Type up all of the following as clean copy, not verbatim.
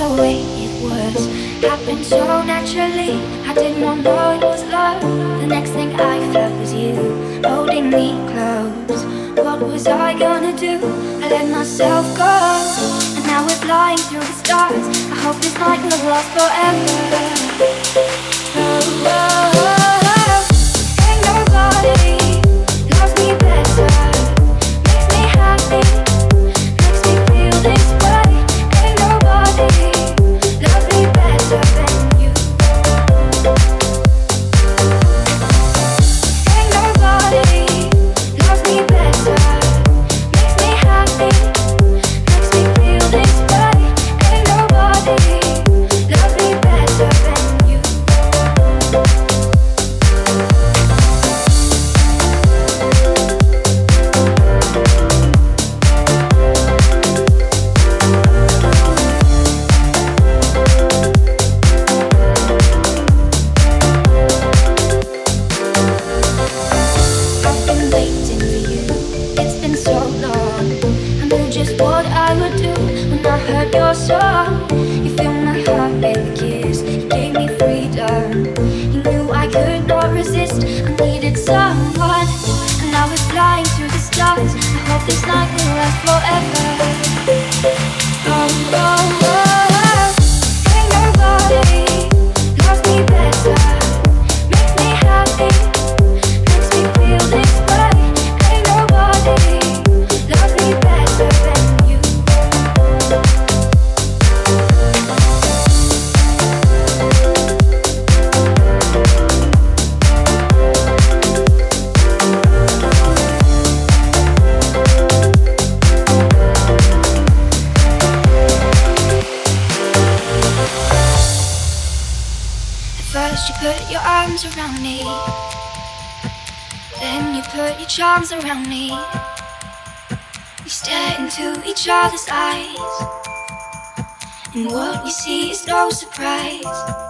the way it was. Happened so naturally, I did not know it was love. The next thing I felt was you holding me close. What was I gonna do? I let myself go, and now we're flying through the stars. I hope this night will last forever. Oh, oh, oh. Ain't nobody loves me better, makes me happy, makes me feel this way. Ain't nobody loves me better than you. Ain't nobody loves me better, makes me happy, makes me feel this way. Ain't nobody loves me better than you. I've been waiting for you, it's been so long. I knew just what I would do when I heard your song. You filled my heart with a kiss, you gave me freedom. You knew I could not resist, I needed someone. And now we're flying through the stars. I hope this night will last forever. Oh, oh, oh. Ain't nobody loves me better, makes me happy, makes me feel this way. Ain't nobody loves me better than you. First you put your arms around me, then you put your charms around me. We stare into each other's eyes, and what we see is no surprise.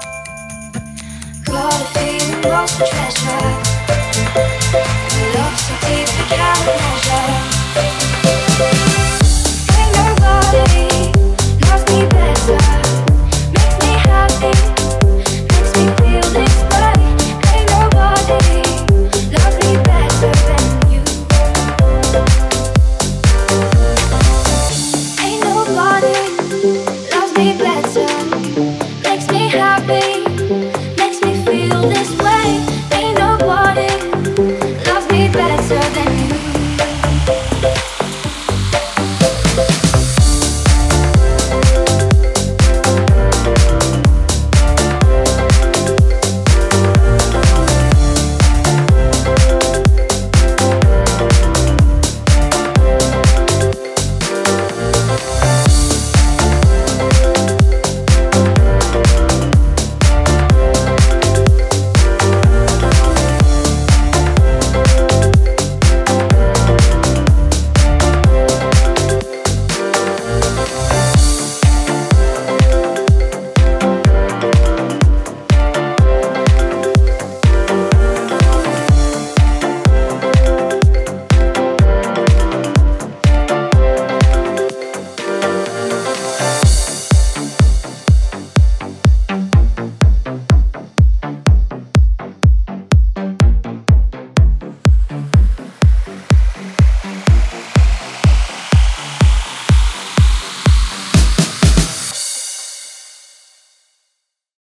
Got a feeling lost for treasure, love so deep we can't measure.